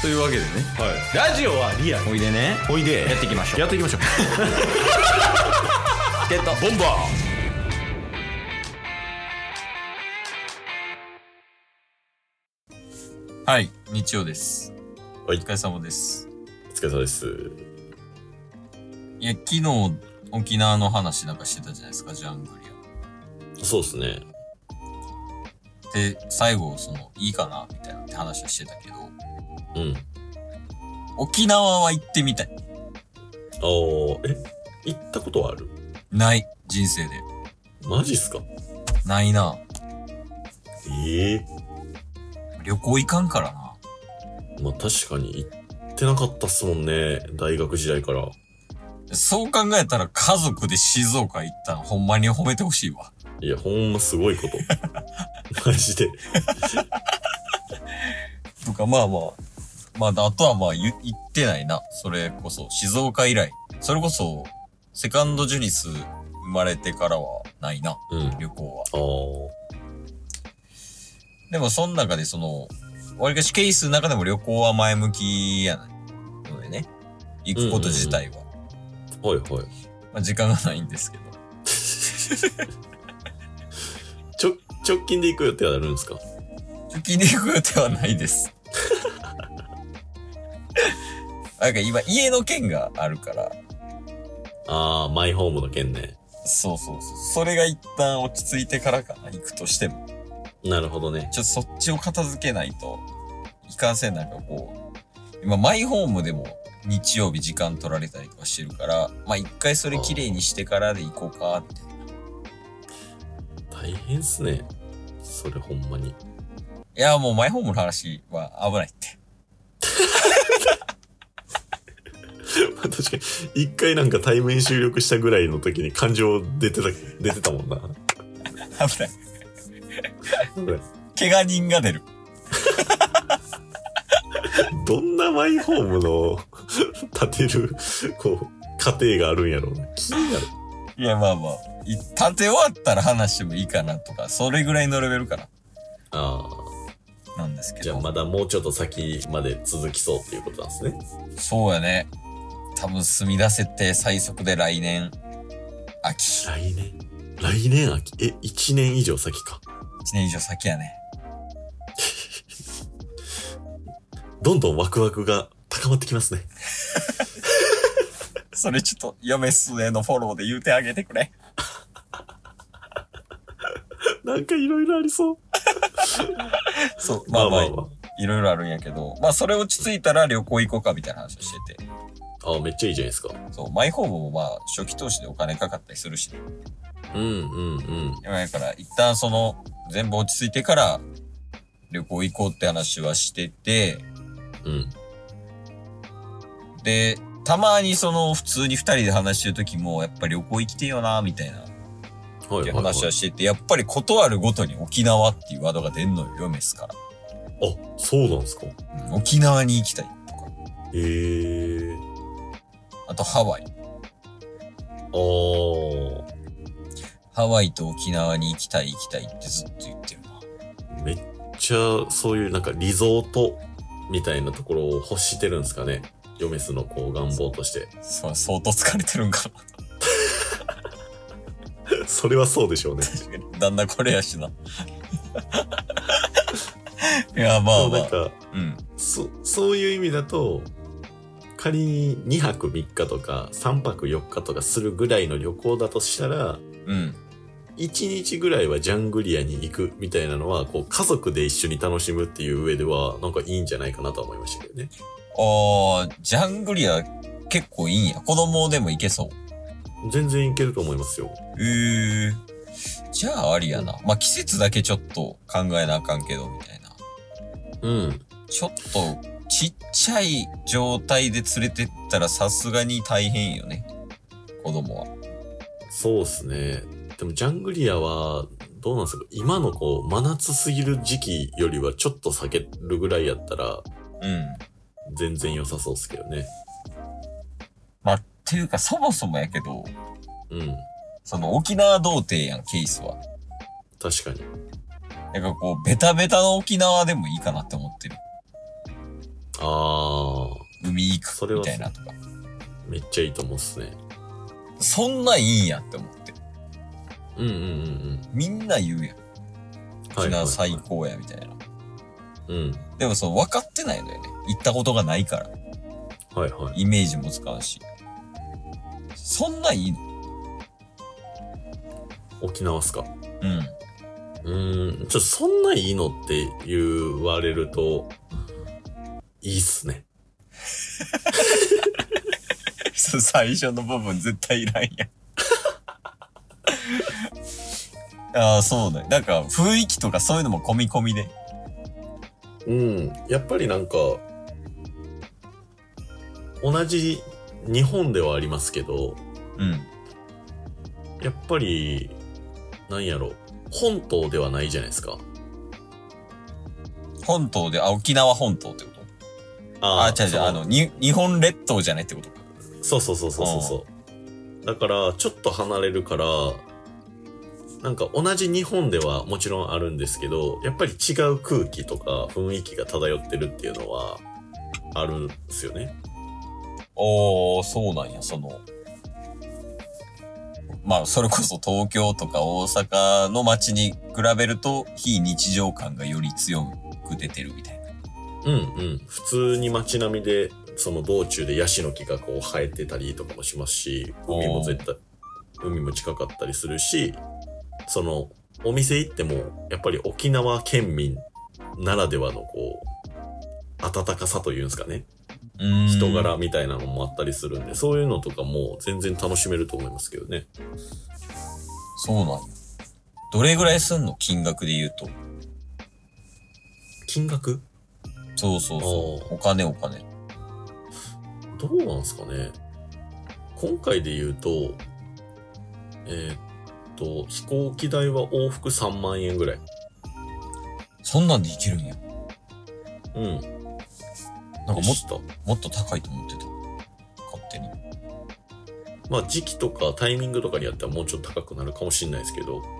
というわけでね、 はい、ラジオはリアル。 おいでね、 おいでやっていきましょう。 やっていきましょう。 ゲットボンバー。はい、日曜です。 はい、 お疲れ様です。 お疲れ様です。 いや、昨日沖縄の話なんかしてたじゃないですか、ジャングリそうですね。 アで、最後いいかなみたいなって話をしてたけど、 うん。 沖縄は行ってみたい。 行ったことはある？ ない、人生で。 マジっすか？ ないな。旅行行かんからな。 まあ確かに行ってなかったっすもんね、大学時代から。 そう考えたら家族で静岡行ったのほんまに褒めてほしいわ。 いや、ほんますごいこと。マジで。 とか、まあ、あとは行ってないな。それこそ、静岡以来。それこそ、セカンドジュニス生まれてからはないな。 うん。 旅行は。 あでも、その中でわりかしケースの中でも旅行は前向きやなのでね。行くこと自体は。 はいはい。 まあ、時間がないんですけど。 直近で行く予定はあるんですか？ 直近で行く予定はないです。なんか今、家の件があるから。 マイホームの件ね。 そう。それが一旦落ち着いてからかな、行くとしても。 なるほどね。 ちょっとそっちを片付けないと、いかんせん今マイホームでも日曜日時間取られたりとかしてるから、まあ一回それ綺麗にしてからで行こうか、みたいな。 大変っすね。それほんまに。 いや、もうマイホームの話は危ないって。 確かに、一回なんか対面収録したぐらいの時に感情出てたもんな。 危ない。怪我人が出る。 どんなマイホームの建てる、過程があるんやろうな。気になる。 いや、建て終わったら話してもいいかなとか、それぐらいのレベルかな。なんですけど。 じゃあまだもうちょっと先まで続きそうっていうことなんですね。 そうやね。多分住み出せて最速で来年秋。 来年秋1年以上先か。 1年以上先やね。 どんどんワクワクが高まってきますね。 それちょっと嫁っすねのフォローで言うてあげてくれ。 なんかいろいろありそう。 そう、いろいろあるんやけど、それ落ち着いたら旅行行こうかみたいな話をしてて。 めっちゃいいじゃないですか。 そう、マイホームも初期投資でお金かかったりするしね。だから一旦全部落ち着いてから旅行行こうって話はしてて、で、たまに普通に二人で話してる時も、やっぱ旅行行きてよな、みたいな。って話はしてて、やっぱり断るごとに沖縄っていうワードが出んのよ、嫁っすから。 そうなんですか？ 沖縄に行きたいとか。あとハワイ。ハワイと沖縄に行きたいってずっと言ってるな。 めっちゃそういうなんかリゾートみたいなところを欲してるんですかね。嫁すの願望として。 相当疲れてるんかな。 それはそうでしょうね。 確かに。旦那これやしな。いや、 なんか、そういう意味だと、仮に2泊3日とか3泊4日とかするぐらいの旅行だとしたら、1日ぐらいはジャングリアに行くみたいなのは、家族で一緒に楽しむっていう上では、なんかいいんじゃないかなとは思いましたけどね。 ジャングリア結構いいんや。子供でも行けそう。 全然行けると思いますよ。 じゃあありやな。季節だけちょっと考えなあかんけど、みたいな。ちょっと、ちっちゃい状態で連れてったらさすがに大変よね。子供は。 そうっすね。でもジャングリアは、どうなんですか？今の真夏すぎる時期よりはちょっと避けるぐらいやったら、全然良さそうっすけどね。 っていうかそもそもやけど、沖縄童貞やん、ケースは。 確かに。 ベタベタの沖縄でもいいかなって思ってる。 ああ。 海行くみたいなとか。 めっちゃいいと思うっすね。 そんないいんやって思って。 うんうんうんうん。 みんな言うやん。沖縄最高やみたいな。 うん。 でも分かってないのよね。行ったことがないから。 はいはい。 イメージもつかんし。そんないいの？ 沖縄っすか？ うん。 そんないいのって言われると、いいっすね。 最初の部分絶対いらんやん。ああ、そうだよ。なんか雰囲気とかそういうのも込み込みで。 うん。やっぱりなんか、同じ日本ではありますけど、 うん。 やっぱり、なんやろ、本島ではないじゃないですか。 本島で、沖縄本島ってこと？違う、日本列島じゃないってことか。 そう。だから、ちょっと離れるから、なんか同じ日本ではもちろんあるんですけど、やっぱり違う空気とか雰囲気が漂ってるっていうのはあるんですよね。 そうなんや、まあ、それこそ東京とか大阪の街に比べると、非日常感がより強く出てるみたいな。 うんうん。普通に街並みで、その道中でヤシの木がこう生えてたりとかもしますし、海も近かったりするし、お店行っても、やっぱり沖縄県民ならではのこう、温かさというんですかね。人柄みたいなのもあったりするんで、そういうのとかも全然楽しめると思いますけどね。 そうなんや。どれぐらいすんの？金額で言うと。 金額？ そう。お金。 どうなんすかね。今回で言うと、飛行機代は往復3万円ぐらい。 そんなんでいけるんや。 うん。 なんかもっと高いと思ってた。勝手に。 まあ時期とかタイミングとかによってはもうちょっと高くなるかもしれないですけど。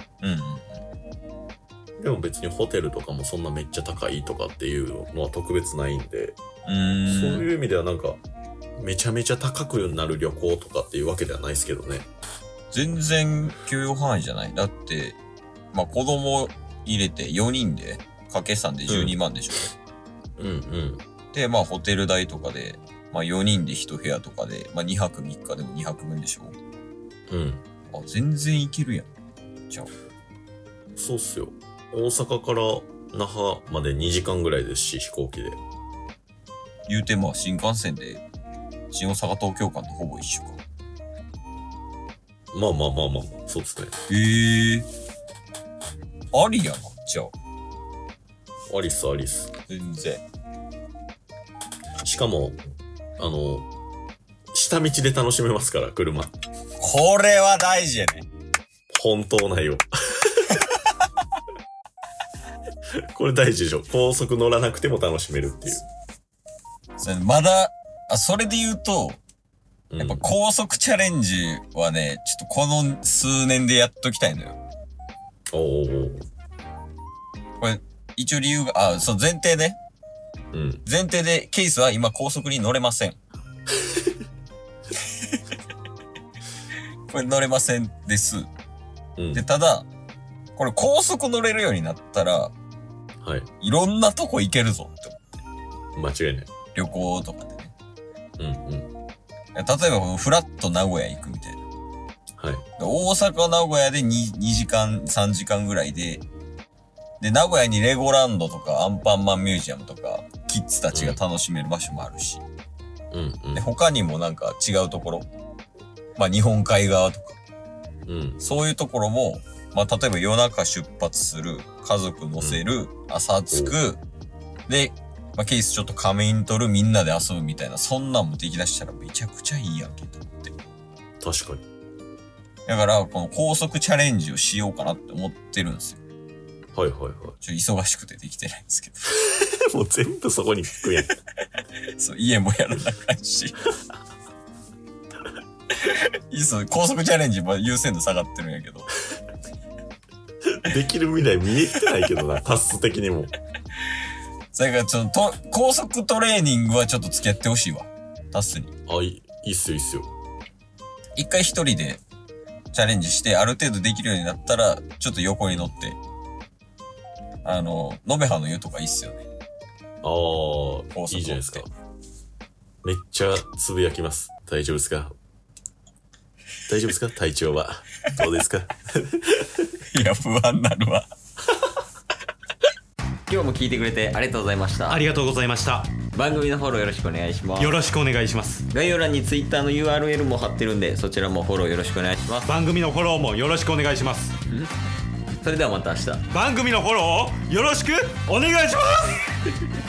でも別にホテルとかもそんなめっちゃ高いとかっていうのは特別ないんで。そういう意味ではなんか、めちゃめちゃ高くなる旅行とかっていうわけではないですけどね。 全然許容範囲じゃない。だって、まあ子供入れて4人で、掛け算で12万でしょ。で、まあホテル代とかで、まあ4人で1部屋とかで、まあ2泊3日でも2泊分でしょ。全然いけるやん。じゃあ。 そうっすよ。大阪から那覇まで2時間ぐらいですし、飛行機で。 言うてまあ新幹線で、新大阪東京間とほぼ一緒か。 まあ、そうですね。 ありやな、じゃあ。ありっす。 全然。 しかも、下道で楽しめますから、車。 これは大事やね。 本当ないよ。これ大事でしょ。高速乗らなくても楽しめるっていう。 まだ、それで言うと、やっぱ高速チャレンジはね、ちょっとこの数年でやっときたいのよ。これ、一応理由が、前提ね。前提で、ケースは今高速に乗れません。これ乗れませんです。で、ただ、これ高速乗れるようになったら、いろんなとこ行けるぞって思って。間違いない。 旅行とかでね。例えば、フラッと名古屋行くみたいな。大阪、名古屋で2時間、3時間ぐらいで、名古屋にレゴランドとかアンパンマンミュージアムとか、キッズたちが楽しめる場所もあるし。で、他にもなんか違うところ。まあ、日本海側とか。そういうところも、まあ、例えば夜中出発する、家族乗せる、朝着く、で、まあ、ケースちょっと仮面取る、みんなで遊ぶみたいな、そんなんもできだしたらめちゃくちゃいいやんけと思って。 確かに。 だから、この高速チャレンジをしようかなって思ってるんですよ。忙しくてできてないんですけど。もう全部そこに聞くやん。 そう、家もやらなあかんし。高速チャレンジも優先度下がってるんやけど。 できる未来見えてないけどな、タス的にも。 それから高速トレーニングはちょっと付き合ってほしいわ。タッスに。 いいっすよ、いいっすよ。 一回一人でチャレンジして、ある程度できるようになったら、ちょっと横に乗って、延べ葉の湯とかいいっすよね。 いいじゃないですか。めっちゃつぶやきます。大丈夫ですか？大丈夫ですか？体調は。どうですか？ いや、不安になるわ。 今日も聞いてくれてありがとうございました。 ありがとうございました。 番組のフォローよろしくお願いします。 よろしくお願いします。 概要欄に Twitter の URL も貼ってるんで、そちらもフォローよろしくお願いします。 番組のフォローもよろしくお願いします。 それではまた明日。 番組のフォローをよろしくお願いします。